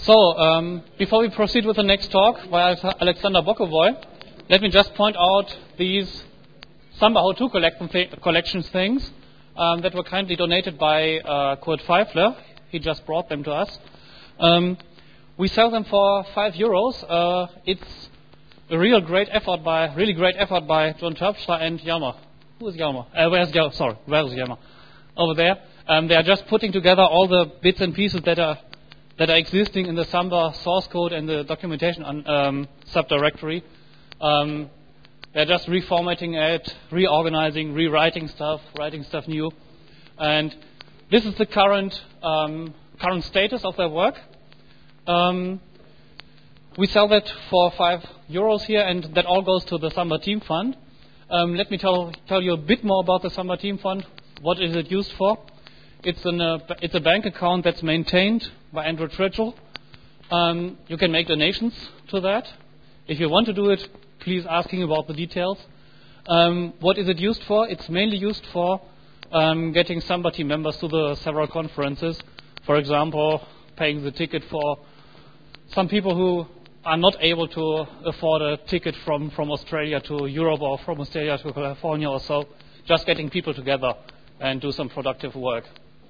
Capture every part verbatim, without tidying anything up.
So, um, before we proceed with the next talk by Alexander Bokovoy, let me just point out these Samba how-to collection, th collection things um, that were kindly donated by uh, Kurt Pfeifler. He just brought them to us. Um, we sell them for five euros. Uh, it's a real great effort by, really great effort by John Terpstra and Yama. Who is Yama? Uh, where's Yama? Sorry, where is Yama? Over there. Um, they are just putting together all the bits and pieces that are that are existing in the Samba source code and the documentation on, um, subdirectory. Um, they're just reformatting it, reorganizing, rewriting stuff, writing stuff new. And this is the current um, current status of their work. Um, we sell that for five euros here, and that all goes to the Samba Team Fund. Um, let me tell, tell you a bit more about the Samba Team Fund. What is it used for? It's, an, uh, it's a bank account that's maintained by Andrew Tridgell. Um, you can make donations to that. If you want to do it, please ask him about the details. Um, what is it used for? It's mainly used for um, getting Samba team members to the several conferences. For example, paying the ticket for some people who are not able to afford a ticket from, from Australia to Europe or from Australia to California or so. Just getting people together and do some productive work.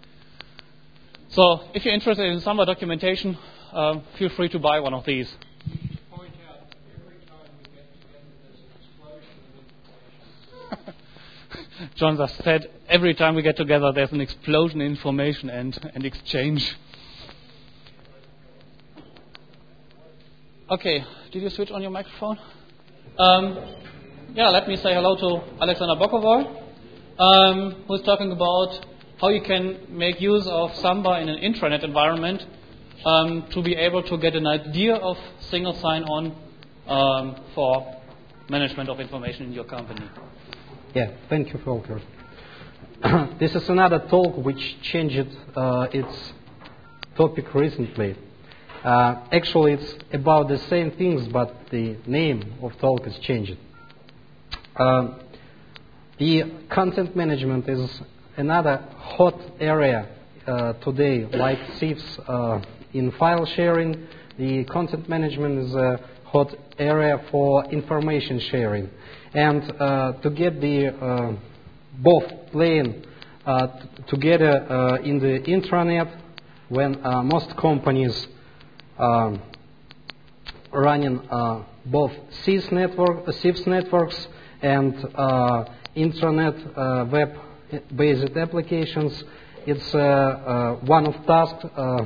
So, if you're interested in Samba documentation, um, feel free to buy one of these. Point out, every time we get together, there's an explosion of information. John just said, every time we get together, there's an explosion in information and, and exchange. Okay, did you switch on your microphone? Um, yeah, let me say hello to Alexander Bokovoy, um, who's talking about how you can make use of Samba in an intranet environment um, to be able to get an idea of single sign-on um, for management of information in your company. Yeah, thank you, Volker. This is another talk which changed uh, its topic recently. Uh, actually, it's about the same things, but the name of talk is changed. Uh, the content management is another hot area uh, today, like sieves uh, in file sharing. The content management is a hot area for information sharing. And uh, to get the uh, both playing uh, t together uh, in the intranet, when uh, most companies um, running uh, both sieves network, uh, sieves networks and uh, intranet uh, web based applications, it's uh, uh, one of tasks uh,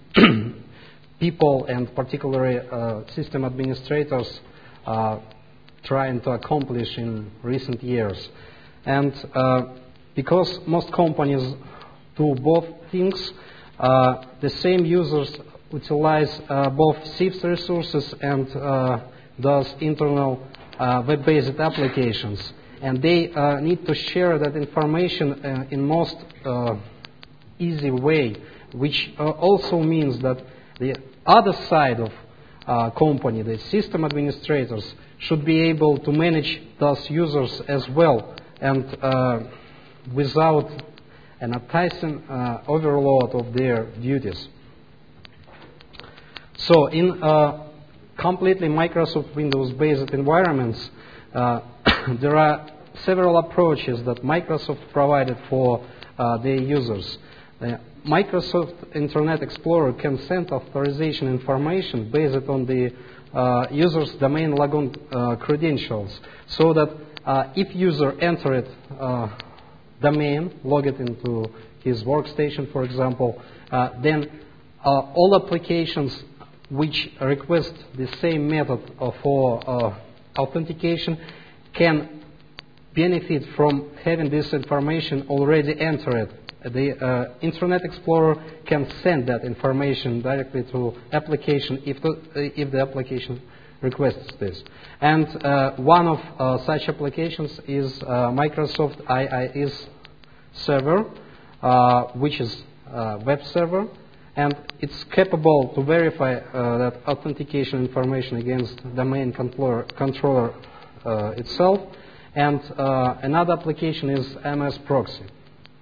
people and particularly uh, system administrators uh, trying to accomplish in recent years. And uh, because most companies do both things, uh, the same users utilize uh, both sieves resources and uh, those internal uh, web-based applications. And they uh, need to share that information uh, in most uh, easy way, which uh, also means that the other side of uh, company, the system administrators, should be able to manage those users as well, and uh, without an enticing uh, overload of their duties. So, in uh, completely Microsoft Windows-based environments, uh, there are several approaches that Microsoft provided for uh, their users. Uh, Microsoft Internet Explorer can send authorization information based on the uh, user's domain logon uh, credentials, so that uh, if user entered uh, domain, log it into his workstation, for example, uh, then uh, all applications which request the same method for uh, authentication can benefit from having this information already entered. The uh, Internet Explorer can send that information directly to application if the, if the application requests this. And uh, one of uh, such applications is uh, Microsoft I I S server, uh, which is a web server, and it's capable to verify uh, that authentication information against domain controller, controller uh, itself. And uh, another application is M S Proxy.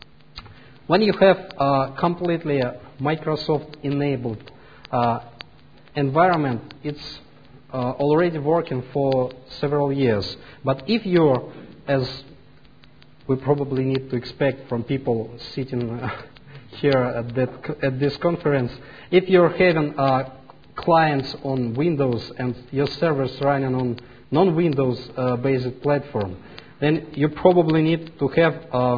When you have uh, completely Microsoft-enabled uh, environment, it's uh, already working for several years. But if you're, as we probably need to expect from people sitting uh, here at, that, at this conference, if you're having uh, clients on Windows and your servers running on non-Windows uh, based platform, then you probably need to have uh,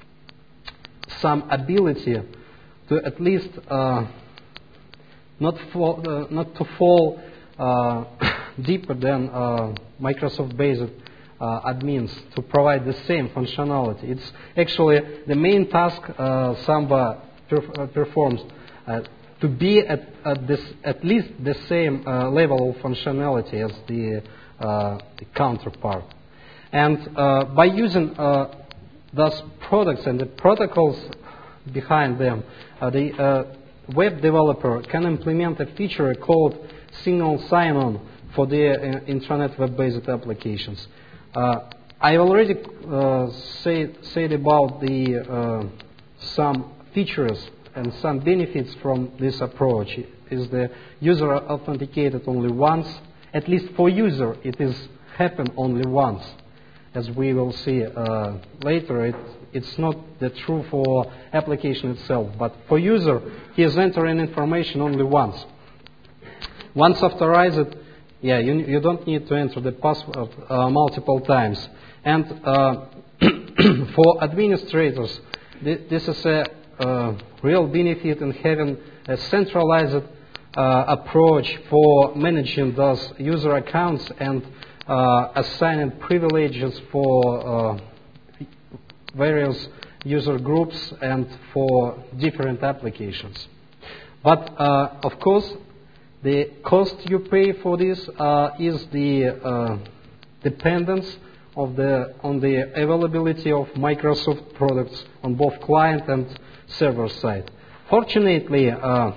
some ability to at least uh, not fall, uh, not to fall uh, deeper than uh, Microsoft-based uh, admins to provide the same functionality. It's actually the main task uh, Samba perf- uh, performs uh, to be at, at this at least the same uh, level of functionality as the, uh, the counterpart. And uh, by using uh, those products and the protocols behind them, uh, the uh, web developer can implement a feature called single sign-on for the uh, intranet web-based applications. Uh, I already uh, say, said about the uh, some features and some benefits from this approach. Is the user authenticated only once? At least for user, it is happen only once. As we will see uh, later, it, it's not the true for application itself, but for user, he is entering information only once. Once authorized, yeah, you, you don't need to enter the password uh, multiple times. And uh, for administrators, th- this is a uh, real benefit in having a centralized uh, approach for managing those user accounts and Uh, assigning privileges for uh, various user groups and for different applications. But uh, of course, the cost you pay for this uh, is the uh, dependence of the on the availability of Microsoft products on both client and server side. Fortunately, uh,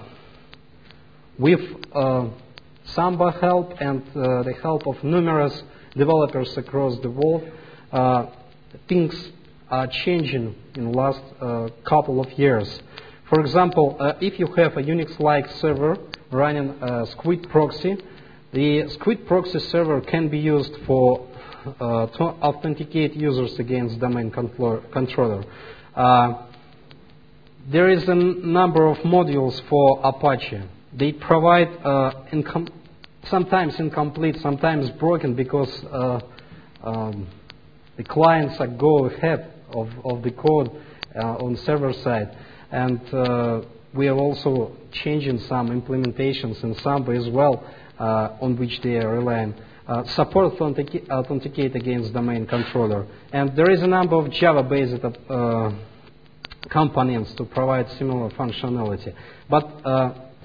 with uh, Samba help and uh, the help of numerous developers across the world, uh, things are changing in the last uh, couple of years. For example, uh, if you have a Unix-like server running a Squid proxy, the Squid proxy server can be used for uh, to authenticate users against domain control- controller. Uh, there is a number of modules for Apache. They provide uh, income. Sometimes incomplete, sometimes broken, because uh, um, the clients are go ahead of, of the code uh, on server side. And uh, we are also changing some implementations in Samba as well, uh, on which they are relying. Uh, support authentic- authenticate against domain controller. And there is a number of Java-based uh, components to provide similar functionality. But uh,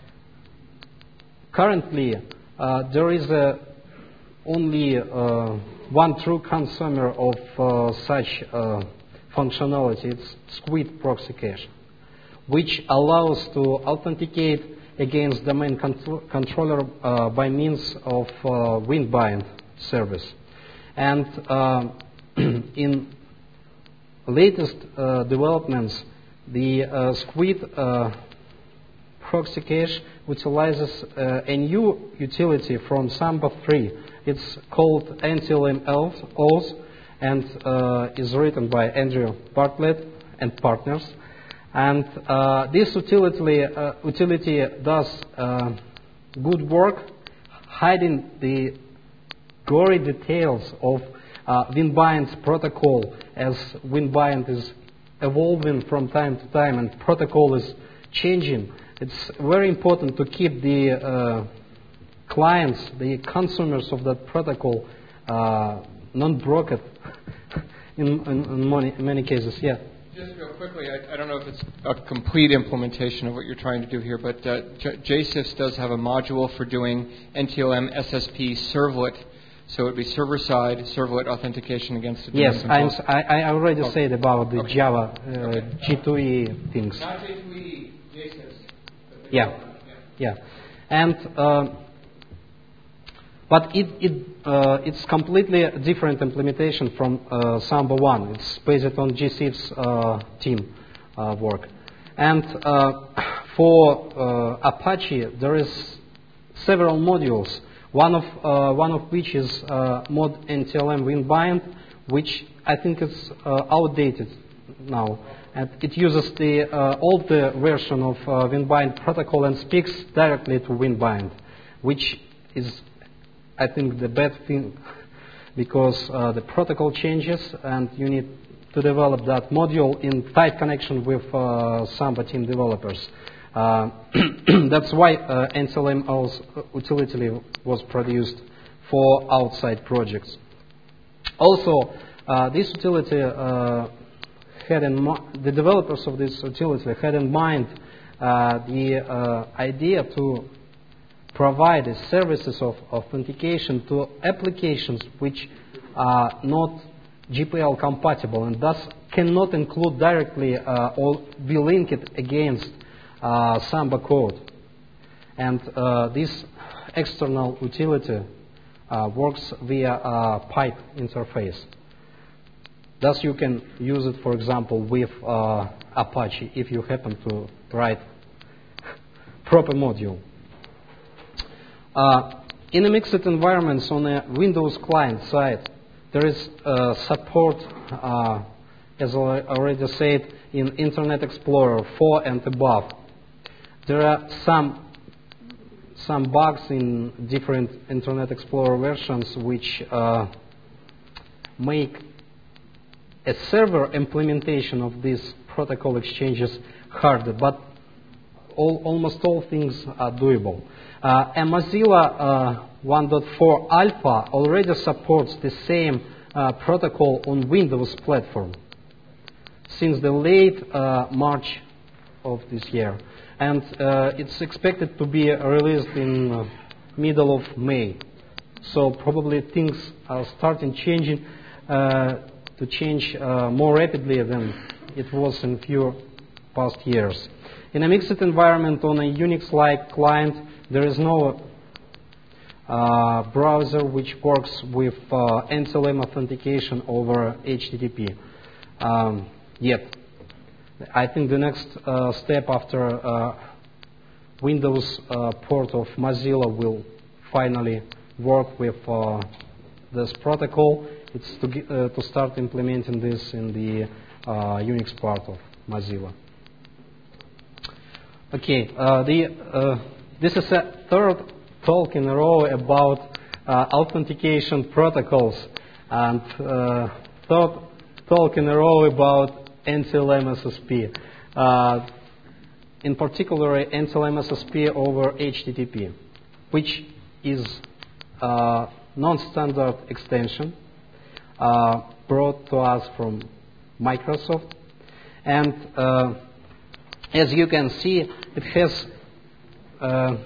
currently, Uh, there is uh, only uh, one true consumer of uh, such uh, functionality. It's Squid Proxy Cache, which allows to authenticate against domain contro- controller uh, by means of uh, Windbind service. And uh, in latest uh, developments, the uh, Squid uh, Proxy Cache utilizes uh, a new utility from Samba three. It's called N T L M Auth and uh, is written by Andrew Bartlett and partners. And uh, this utility, uh, utility does uh, good work hiding the gory details of uh, Windbind's protocol, as Windbind is evolving from time to time and protocol is changing. It's very important to keep the uh, clients, the consumers of that protocol, uh, non-broken in, in, in many, many cases. Yeah. Just real quickly, I, I don't know if it's a complete implementation of what you're trying to do here, but uh, J- J S I Fs does have a module for doing N T L M S S P servlet. So it would be server-side servlet authentication against the Yes, I'm, I, I already okay. said about the okay. Java uh, okay. G two E things. Not J two E, J S I Fs. Yeah, yeah, and uh, but it, it uh, it's completely a different implementation from uh, Samba one. It's based on G S I F's uh, team uh, work, and uh, for uh, Apache there is several modules, one of, uh, one of which is uh, mod N T L M WinBind, which I think is uh, outdated now. And it uses the uh, older version of uh, WinBind protocol and speaks directly to WinBind, which is, I think, the bad thing, because uh, the protocol changes and you need to develop that module in tight connection with uh, Samba team developers. Uh, that's why uh, N T L M utility was produced for outside projects. Also, uh, this utility uh, had in mi- the developers of this utility had in mind uh, the uh, idea to provide the services of authentication to applications which are not G P L compatible and thus cannot include directly uh, or be linked against uh, Samba code. And uh, this external utility uh, works via a pipe interface. Thus you can use it, for example, with uh, Apache if you happen to write proper module. Uh, in a mixed environments on a Windows client side, there is uh, support, uh, as I already said, in Internet Explorer four and above. There are some some bugs in different Internet Explorer versions which uh, make a server implementation of these protocol exchanges harder, but all, almost all things are doable. Uh, and Mozilla uh, one point four Alpha already supports the same uh, protocol on Windows platform since the late uh, March of this year. And uh, it's expected to be released in uh, middle of May. So probably things are starting changing uh, to change uh, more rapidly than it was in few past years. In a mixed environment on a Unix-like client, there is no uh, browser which works with uh, N T L M authentication over H T T P um, yet. I think the next uh, step after uh, Windows uh, port of Mozilla will finally work with uh, this protocol. It's to, uh, to start implementing this in the uh, Unix part of Mozilla. Okay, uh, the, uh, this is a third talk in a row about uh, authentication protocols, and uh, third talk in a row about N T L M S S P. Uh, in particular, N T L M S S P over H T T P, which is a non-standard extension uh, brought to us from Microsoft. And uh, as you can see, it has uh,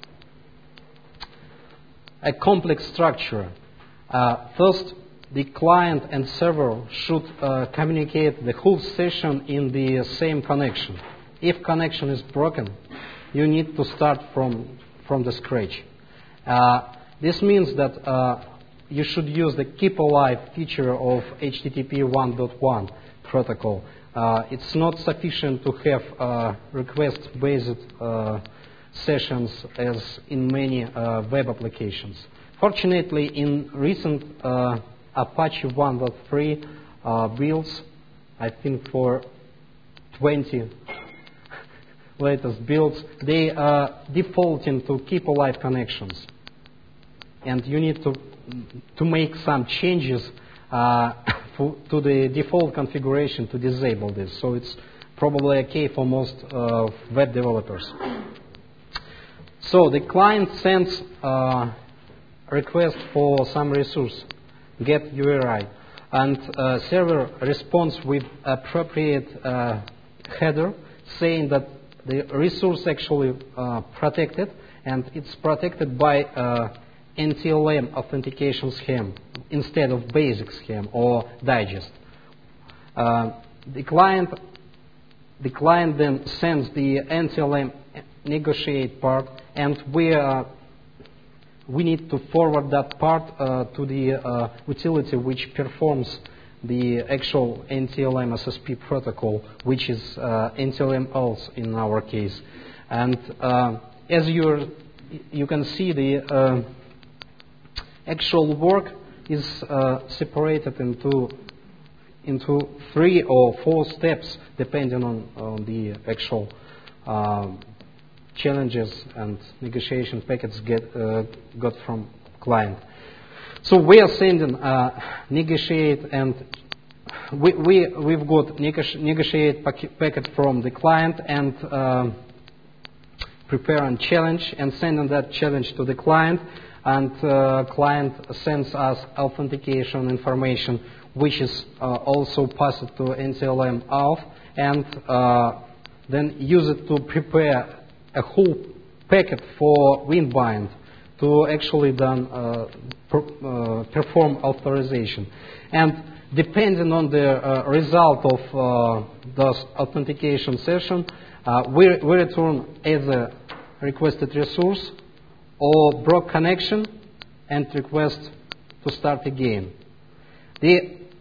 a complex structure. Uh, first, the client and server should uh, communicate the whole session in the same connection. If connection is broken, you need to start from, from the scratch. Uh, this means that uh, you should use the keep alive feature of H T T P one point one protocol. Uh, it's not sufficient to have uh, request-based uh, sessions as in many uh, web applications. Fortunately, in recent uh, Apache one point three uh, builds, I think for twenty latest builds, they are defaulting to keep alive connections. And you need to, to make some changes uh, for, to the default configuration to disable this. So it's probably okay for most uh, web developers. So the client sends uh, request for some resource, get U R I, and uh, server responds with appropriate uh, header saying that the resource actually uh, protected, and it's protected by uh, N T L M authentication scheme instead of basic scheme or digest. Uh, the client, the client then sends the N T L M negotiate part, and we uh, we need to forward that part uh, to the uh, utility which performs the actual N T L M S S P protocol, which is uh, N T L M also in our case. And uh, as you're you can see the uh, actual work is uh, separated into into three or four steps, depending on, on the actual uh, challenges and negotiation packets get uh, got from client. So we are sending uh, negotiate, and we, we we've got negoti- negotiate pack- packet from the client, and uh, prepare and challenge, and sending that challenge to the client, and uh, client sends us authentication information, which is uh, also passed to N T L M auth, and uh, then use it to prepare a whole packet for WinBind to actually then uh, per, uh, perform authorization. And depending on the uh, result of uh, those authentication session, uh, we, we return either requested resource or broke connection and request to start again. The,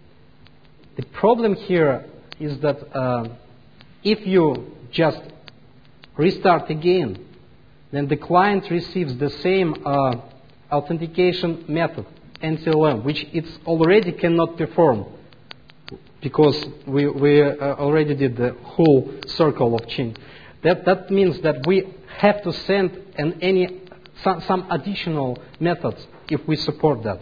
the problem here is that uh, if you just restart again, then the client receives the same uh, authentication method, N T L M, which it already cannot perform because we, we uh, already did the whole circle of change. That, that means that we have to send an any some, some additional methods if we support that,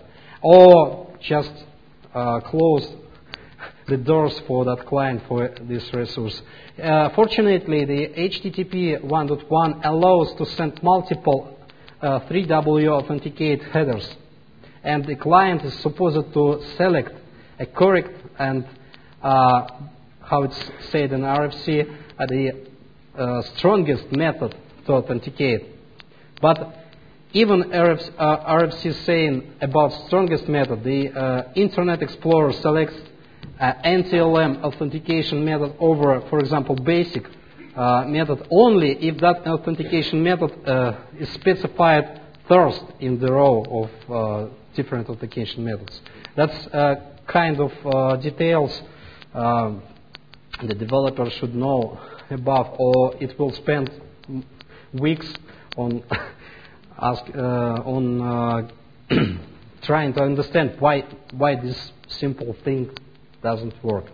or just uh, close the doors for that client for this resource. Uh, fortunately, the H T T P one point one allows to send multiple uh, three W authenticate headers, and the client is supposed to select a correct and uh, how it's said in R F C, uh, the uh, strongest method to authenticate. But even R F C, uh, R F C is saying about strongest method, the uh, Internet Explorer selects uh, N T L M authentication method over, for example, basic uh, method only if that authentication method uh, is specified first in the row of uh, different authentication methods. That's uh, kind of uh, details uh, the developer should know about, or it will spend weeks on ask uh, on uh, trying to understand why why this simple thing doesn't work.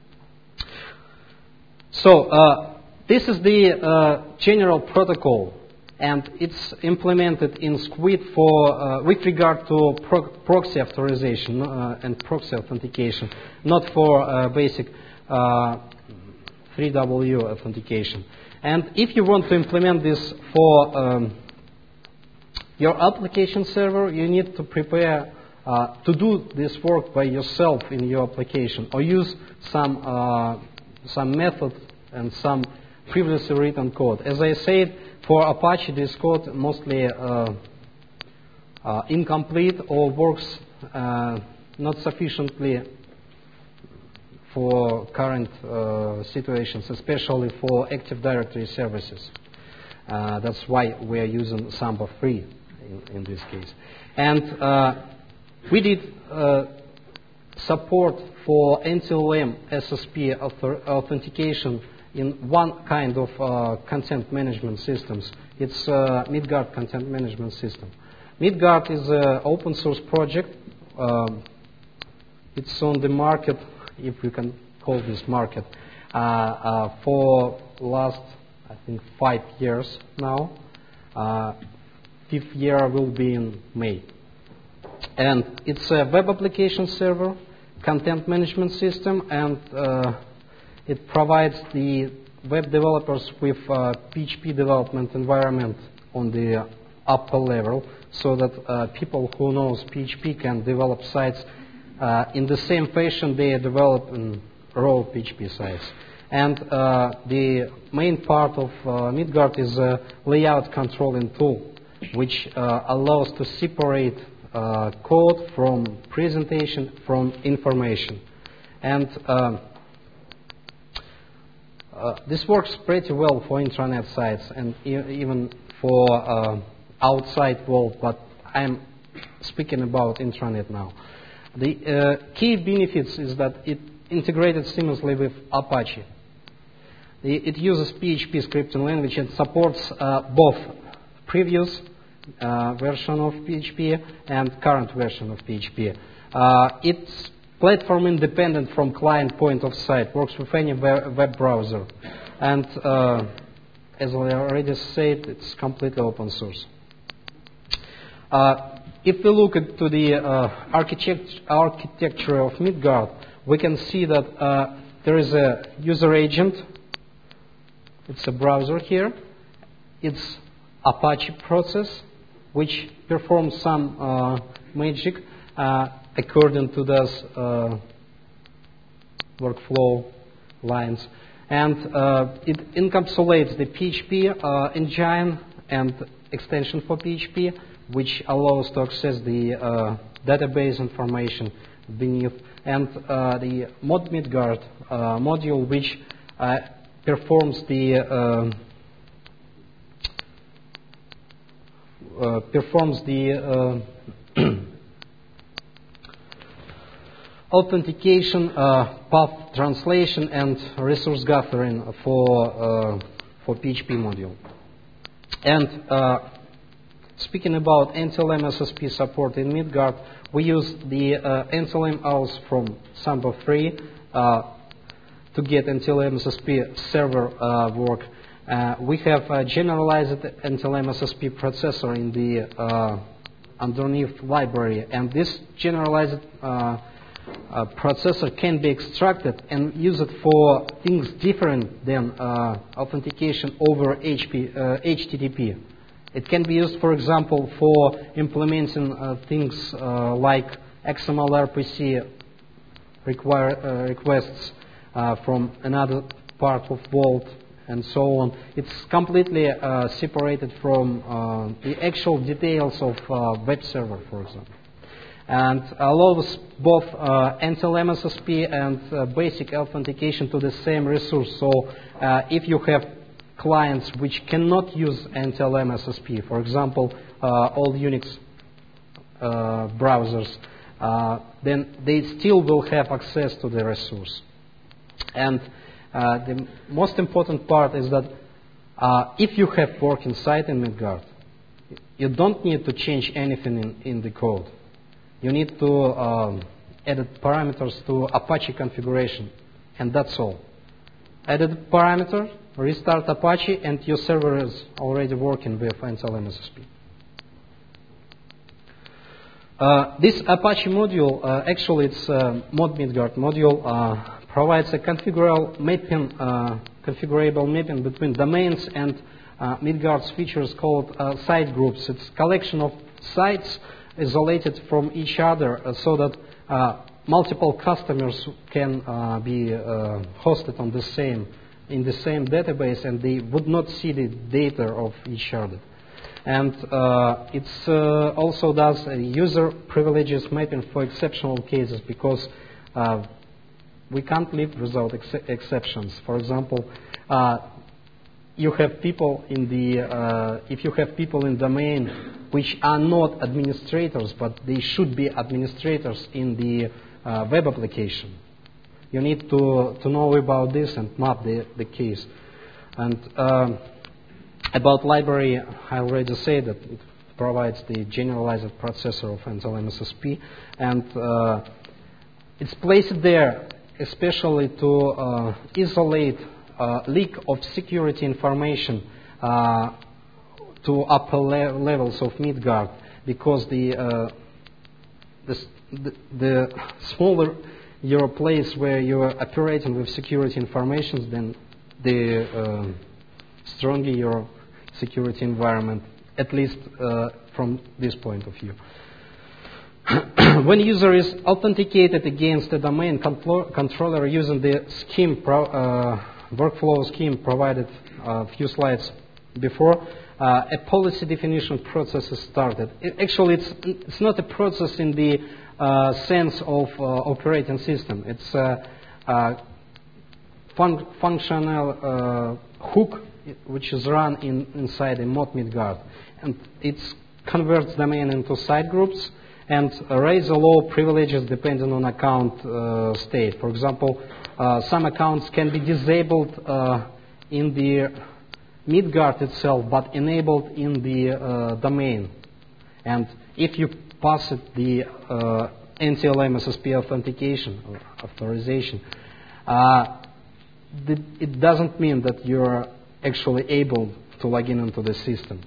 So uh, this is the uh, general protocol, and it's implemented in Squid for uh, with regard to pro- proxy authorization uh, and proxy authentication, not for uh, basic uh, three W authentication. And if you want to implement this for um, your application server, you need to prepare uh, to do this work by yourself in your application, or use some uh, some method and some previously written code. As I said, for Apache, this code mostly uh, uh, incomplete or works uh, not sufficiently for current uh, situations, especially for Active Directory services. Uh, that's why we are using Samba free in, in this case. And uh, we did uh, support for N T L M S S P author- authentication in one kind of uh, content management systems. It's uh, Midgard content management system. Midgard is an open source project. Um, it's on the market, if we can call this market, uh, uh, for last, I think, five years now. Uh, fifth year will be in May. And it's a web application server, content management system, and uh, it provides the web developers with uh, P H P development environment on the upper level, so that uh, people who knows P H P can develop sites uh, in the same fashion they develop in raw P H P sites. And uh, the main part of uh, Midgard is a layout controlling tool, which uh, allows to separate uh, code from presentation from information. And um, Uh, this works pretty well for intranet sites and e- even for uh, outside world, but I'm speaking about intranet now. The uh, key benefits is that it integrated seamlessly with Apache. The, it uses P H P scripting language and supports uh, both previous uh, version of P H P and current version of P H P. Uh, it's platform independent from client point of sight, works with any web, web browser. And uh, as I already said, it's completely open source. Uh, if we look into the uh, architect architecture of Midgard, we can see that uh, there is a user agent. It's a browser here. It's Apache process, which performs some uh, magic uh, according to those uh, workflow lines. And uh, it encapsulates the P H P uh, engine and extension for P H P, which allows to access the uh, database information beneath, and uh, the Mod Midgard uh, module, which uh, performs the uh, uh, performs the uh, authentication, uh, path translation, and resource gathering for uh, for P H P module. And uh, speaking about N T L M S S P support in Midgard, we use the uh, N T L M A U S from Samba three uh, to get N T L M S S P server uh, work. Uh, we have a generalized N T L M S S P processor in the uh, underneath library, and this generalized uh, uh, processor can be extracted and used for things different than uh, authentication over H T T P. It can be used, for example, for implementing uh, things uh, like X M L R P C require, uh, requests uh, from another part of Vault and so on. It's completely uh, separated from uh, the actual details of uh, web server, for example. And allows both uh, N T L M S S P and uh, basic authentication to the same resource. So uh, if you have clients which cannot use N T L M S S P, for example, uh, all Unix uh, browsers, uh, then they still will have access to the resource. And uh, the most important part is that uh, if you have working site in Midgard, you don't need to change anything in, in the code. You need to um, edit parameters to Apache configuration, and that's all. Edit parameter, restart Apache, and your server is already working with N T L M S S P. Uh, this Apache module, uh, actually it's a Mod Midgard module, uh, provides a configurable mapping, uh, configurable mapping between domains and uh, Midgard's features called uh, site groups. It's a collection of sites isolated from each other uh, so that uh, multiple customers can uh, be uh, hosted on the same in the same database, and they would not see the data of each other. And uh, it uh, also does a user privileges mapping for exceptional cases, because uh, we can't live without ex exceptions. For example, uh, you have people in the uh, if you have people in domain which are not administrators, but they should be administrators in the uh, web application. You need to, to know about this and map the, the case. And um, about library, I already said that it provides the generalized processor of N T L M S S P, and uh, it's placed there especially to uh, isolate uh, leak of security information uh, to upper le levels of Midgard, because the, uh, the, the, the smaller your place where you are operating with security information, then the uh, stronger your security environment, at least uh, from this point of view. When user is authenticated against a domain control controller using the scheme pro uh, workflow scheme provided a few slides before, uh, a policy definition process is started. It, actually, it's, it's not a process in the Uh, sense of uh, operating system. It's a uh, uh, fun functional uh, hook which is run in, inside a Mod Midgard, and it converts domain into site groups and raise or low privileges depending on account uh, state. For example, uh, some accounts can be disabled uh, in the Midgard itself, but enabled in the uh, domain. And if you pass it the uh, N T L M S S P authentication or authorization, uh, the, it doesn't mean that you're actually able to log in into the system.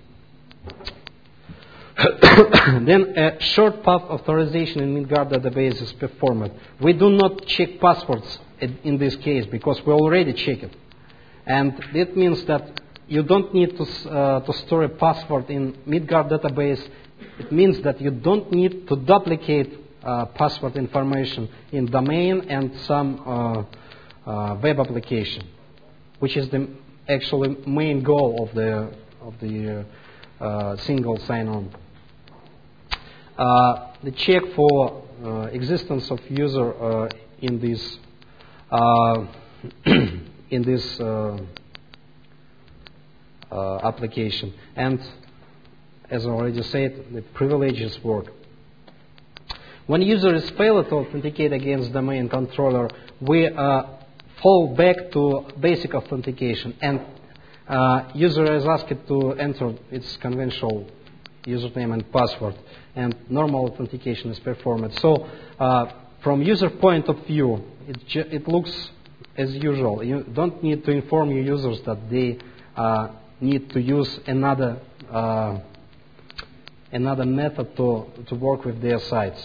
Then a short path authorization in Midgard database is performed. We do not check passwords in, in this case because we already check it. And that means that you don't need to, uh, to store a password in Midgard database. It means that you don't need to duplicate uh, password information in domain and some uh, uh, web application, which is the actually main goal of the of the uh, uh, single sign-on. Uh, the check for uh, existence of user uh, in this uh, in this uh, uh, application, and as I already said, the privileges work. When users fail to authenticate against domain controller, we uh, fall back to basic authentication, and uh, user is asked to enter its conventional username and password, and normal authentication is performed. So, uh, from user point of view, it, ju- it looks as usual. You don't need to inform your users that they uh, need to use another uh, another method to, to work with their sites.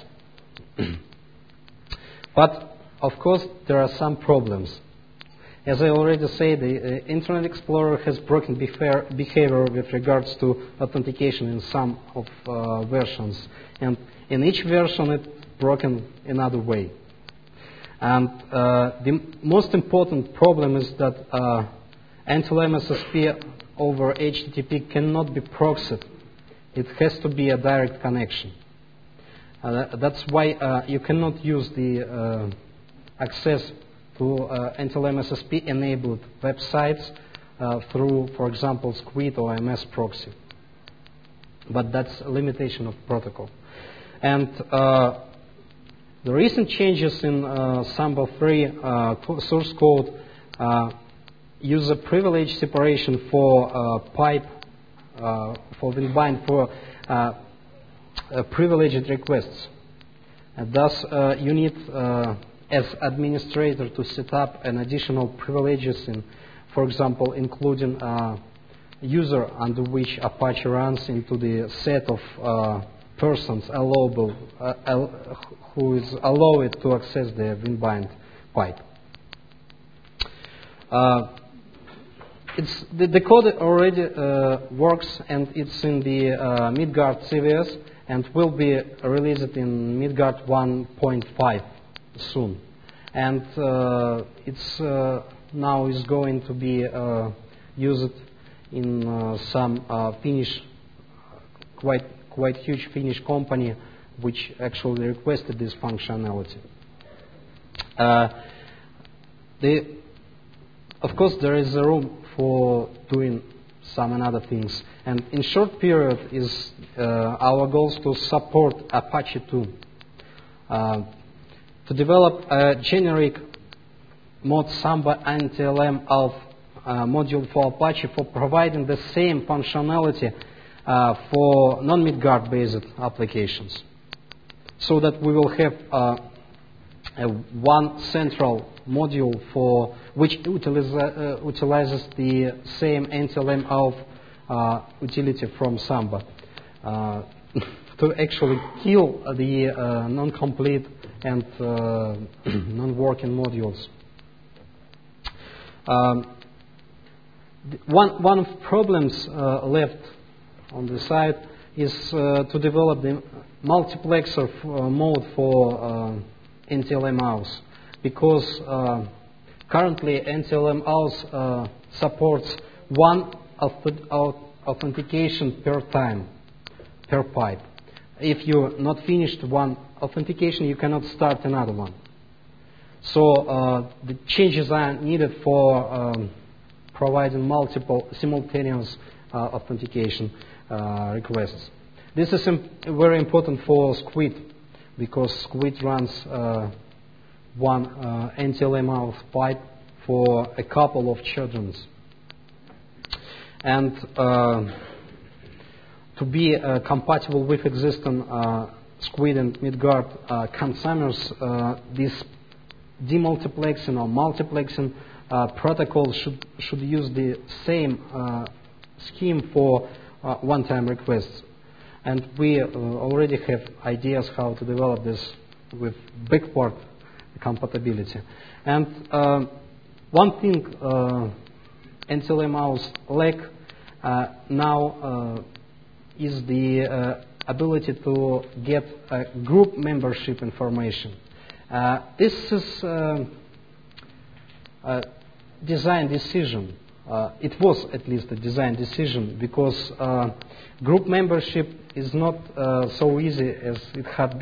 But, of course, there are some problems. As I already said, the uh, Internet Explorer has broken behavior, behavior with regards to authentication in some of uh, versions. And in each version, it's broken another way. And uh, the most important problem is that uh, N T L M S S P over H T T P cannot be proxied. It has to be a direct connection. Uh, that's why uh, you cannot use the uh, access to uh, N T L M S S P enabled websites uh, through, for example, Squid or M S proxy. But that's a limitation of protocol. And uh, the recent changes in uh, Samba three uh, source code uh, use a privilege separation for uh, pipe, uh, for Winbind, for uh, uh, privileged requests. And thus, uh, you need, uh, as administrator, to set up an additional privileges in, for example, including uh, user under which Apache runs into the set of uh, persons allowable, uh, al- who is allowed to access the Winbind pipe. Uh, it's, the, the code already uh, works, and it's in the uh, Midgard C V S, and will be released in Midgard one point five soon. And uh, it's uh, now is going to be uh, used in uh, some uh, Finnish, quite quite huge Finnish company, which actually requested this functionality. Uh, the, of course, there is a room for doing some another things, and in short period is uh, our goal is to support Apache two, uh, to develop a generic mod Samba N T L M of uh, module for Apache for providing the same functionality uh, for non-Midgard based applications, so that we will have uh, a one central module for which utilize, uh, utilizes the same N T L M of uh, utility from Samba uh, to actually kill the uh, non-complete and uh, non-working modules. Um, one one of the problems uh, left on the side is uh, to develop the multiplexer f- uh, mode for uh, N T L M A U S, because uh, currently N T L M A U S uh, supports one auth- authentication per time, per pipe. If you not finished one authentication, you cannot start another one. So uh, the changes are needed for um, providing multiple simultaneous uh, authentication uh, requests. This is imp- very important for Squid, because Squid runs uh, one uh, N T L M A U S pipe for a couple of children. And uh, to be uh, compatible with existing uh, Squid and Midgard uh, consumers, uh, this demultiplexing or multiplexing uh, protocol should should use the same uh, scheme for uh, one-time requests. And we uh, already have ideas how to develop this with backport compatibility. And uh, one thing uh, N T L M Auth lack uh, now uh, is the uh, ability to get uh, group membership information. Uh, this is uh, a design decision. Uh, it was at least a design decision because uh, group membership is not uh, so easy as it had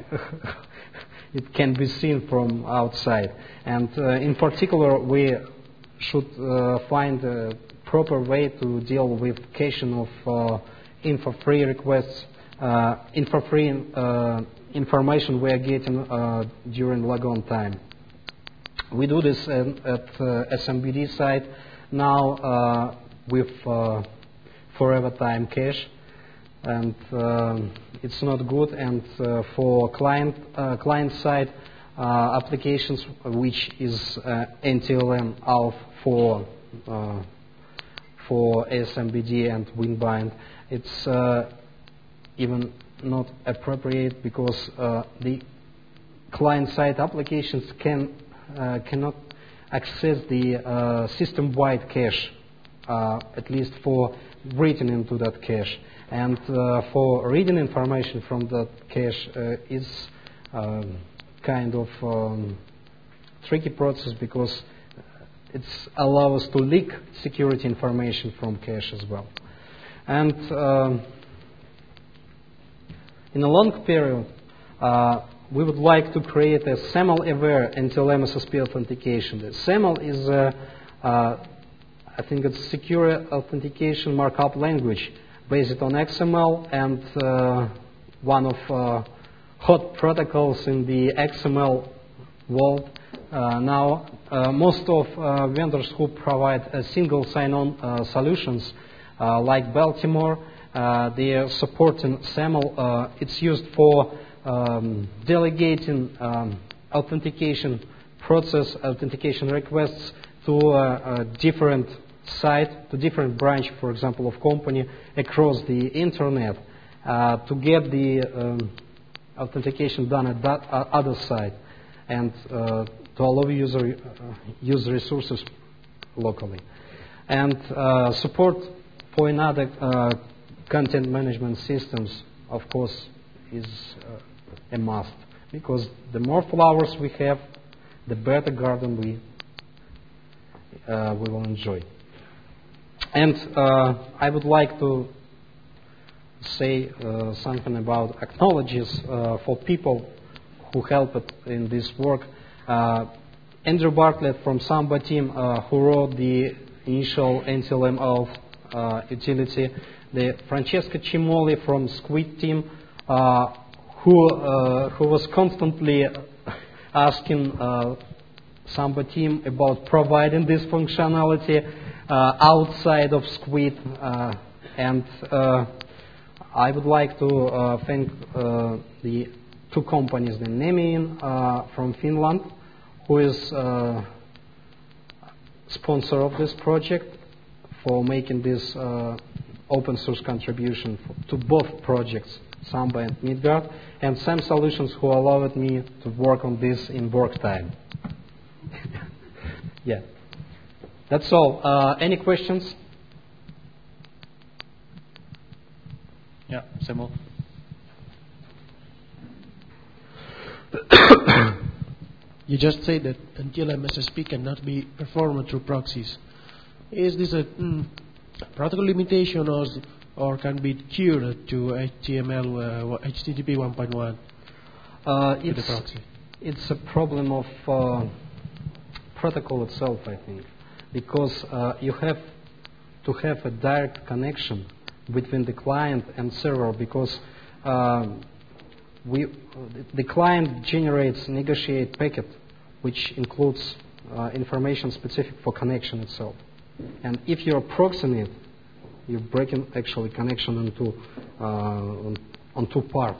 it can be seen from outside. And uh, in particular, we should uh, find a proper way to deal with caching of uh, info-free requests, uh, info-free uh, information we are getting uh, during logon time. We do this at, at uh, S M B D side now uh, with uh, forever time cache, and uh, it's not good. And uh, for client uh, client side uh, applications, which is uh, N T L M Auth for uh, for S M B D and WinBind, it's uh, even not appropriate because uh, the client-side applications can uh, cannot access the uh, system-wide cache, uh, at least for reading into that cache. And uh, for reading information from that cache uh, is um, kind of um, tricky process because it allows us to leak security information from cache as well. And um, in a long period, uh, we would like to create a SAML-aware N T L M S S P authentication. The SAML is, uh, uh, I think, it's secure authentication markup language based on X M L, and uh, one of uh, hot protocols in the X M L world. Uh, now, uh, most of uh, vendors who provide a single sign-on uh, solutions, uh, like Baltimore, uh, they are supporting SAML. Uh, it's used for um, delegating um, authentication process, authentication requests to uh, a different site, to different branch, for example, of company across the internet, uh, to get the um, authentication done at that uh, other side, and uh, to allow user uh, use resources locally. And uh, support for another uh, content management systems, of course, is uh, a must, because the more flowers we have, the better garden we uh, we will enjoy. And uh, I would like to say uh, something about acknowledges uh, for people who helped in this work. Uh, Andrew Bartlett from Samba team, uh, who wrote the initial N T L M Auth uh, utility, the Francesca Cimoli from Squid team, uh, who uh, who was constantly asking uh, Samba team about providing this functionality uh, outside of Squid, uh, and uh, I would like to uh, thank uh, the two companies, the Nemin uh, from Finland, who is uh, sponsor of this project, for making this uh, open source contribution to both projects, Samba and Midgard, and Sam Solutions, who allowed me to work on this in work time. Yeah, that's all. Uh, any questions? Yeah, Samuel. You just say that N T L M S S P cannot be performed through proxies. Is this a mm, protocol limitation, or, or can be cured to H T M L, uh, H T T P one point one Uh, with the it's, proxy? it's a problem of uh, protocol itself, I think, because uh, you have to have a direct connection between the client and server, because uh, we, the client generates, negotiate packet, which includes uh, information specific for connection itself. And if you're proxying it, You're breaking actually connection into uh, on, on two parts,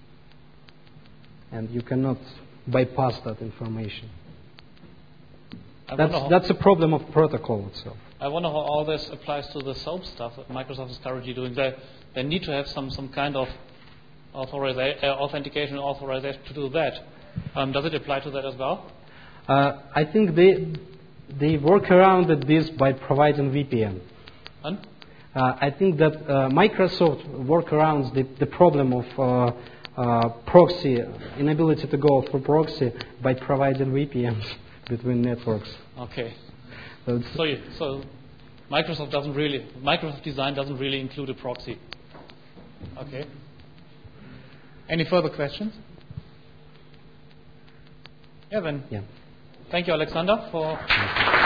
and you cannot bypass that information. I That's wonder how- that's a problem of protocol itself. I wonder how all this applies to the SOAP stuff that Microsoft is currently doing. They, they need to have some, some kind of authoriza- uh, authentication authorization to do that. Um, does it apply to that as well? Uh, I think they they work around this by providing V P N. And? Uh, I think that uh, Microsoft work around the, the problem of uh, uh, proxy, inability to go through proxy by providing V P Ns between networks. Okay. So it's- So, you, so Microsoft doesn't really, Microsoft design doesn't really include a proxy. Okay. Any further questions? Yeah, then. yeah. Thank you, Alexander, for